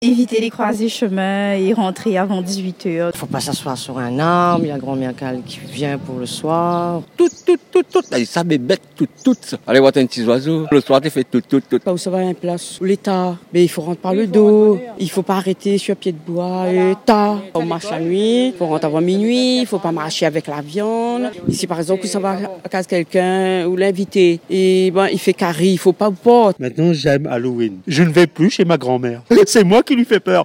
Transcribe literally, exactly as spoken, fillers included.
Éviter les croisés chemins et rentrer avant dix-huit heures. Il ne faut pas s'asseoir sur un arbre, il y a grand-mère qui vient pour le soir. Tout, tout, tout, tout. Ça me bête tout, tout. Allez voir un petit oiseau. Le soir, tu fais tout, tout, tout. Pas où ça va, une place où l'État. Mais il faut rentrer par le dos. Il ne faut pas arrêter sur pied de bois. L'État. On marche la nuit. Il faut rentrer avant minuit. Il ne faut pas marcher avec la viande. Ici, par exemple, ça va à casa quelqu'un ou l'inviter. Et ben, il fait carré. Il ne faut pas boire. Maintenant, j'aime Halloween. Je ne vais plus chez ma grand-mère. C'est moi qui lui fais peur.